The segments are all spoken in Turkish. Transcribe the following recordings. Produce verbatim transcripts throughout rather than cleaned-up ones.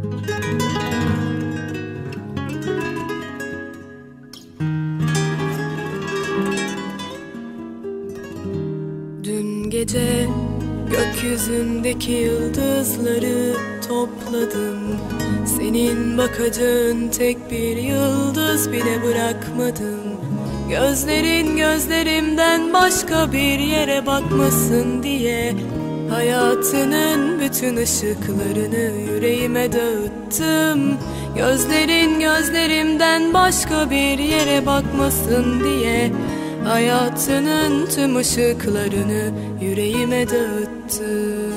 Dün gece gökyüzündeki yıldızları topladım. Senin bakacağın tek bir yıldız bile bırakmadım. Gözlerin gözlerimden başka bir yere bakmasın diye hayatının bütün ışıklarını yüreğime dağıttım. Gözlerin gözlerimden başka bir yere bakmasın diye hayatının tüm ışıklarını yüreğime dağıttım.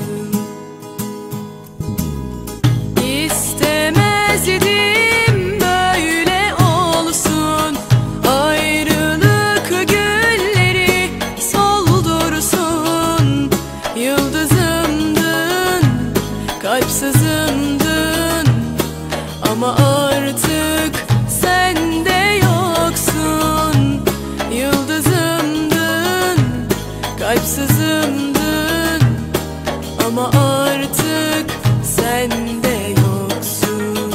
İstemez idim böyle olsun, ayrılık gülleri soldursun. Yıldızımdın, kalpsizimdin, ama artık sen de yoksun. Yıldızımdın, kalpsizimdin, ama artık sen de yoksun.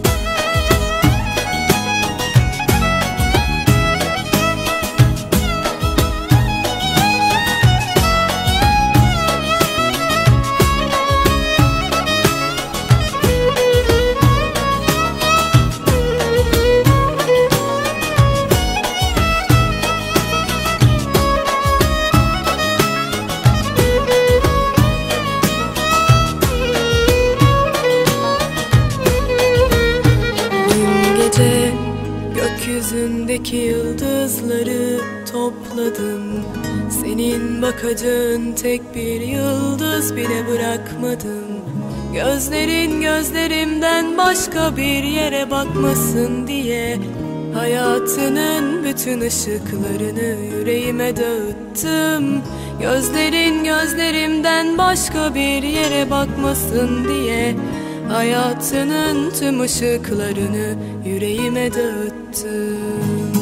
Gökyüzündeki yıldızları topladım. Senin bakacağın tek bir yıldız bile bırakmadım. Gözlerin gözlerimden başka bir yere bakmasın diye hayatının bütün ışıklarını yüreğime dağıttım. Gözlerin gözlerimden başka bir yere bakmasın diye hayatının tüm ışıklarını yüreğime dağıttım.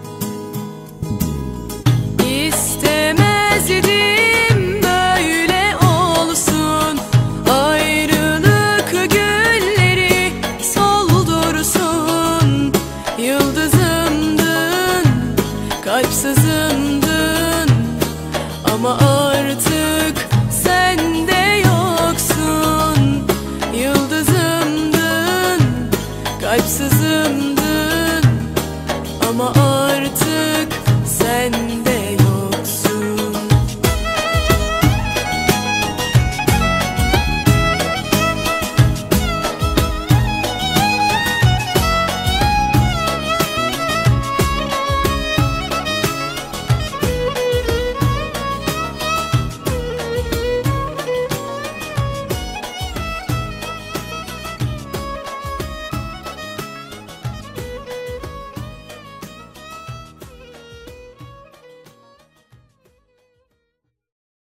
İstemez idim böyle olsun, ayrılık gülleri soldursun. Yıldızımdın, kalpsizimdin, ama artık sen de yoksun. Yıldızımdın, kalpsiz